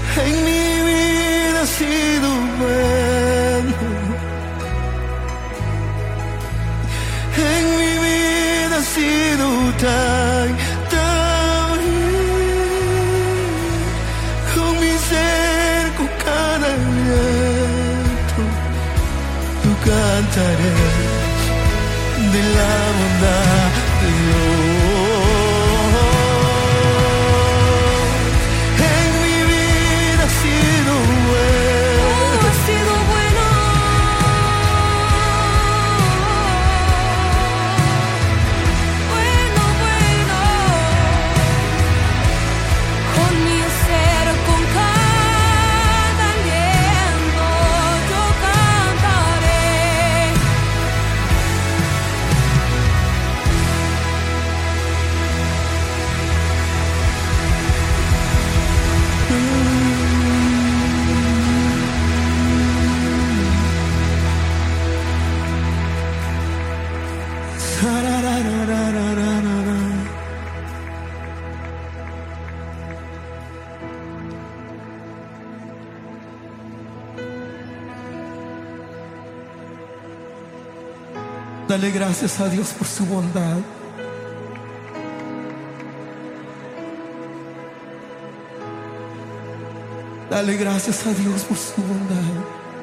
En mi vida has sido bueno. En mi vida has sido tan bien. Con mi ser, con cada aliento, yo cantaré de la bondad de Dios. Dale gracias a Dios por su bondad. Dale gracias a Dios por su bondad.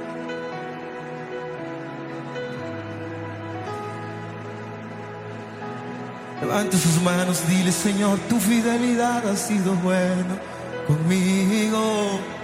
Levante sus manos, dile: Señor, tu fidelidad ha sido buena conmigo.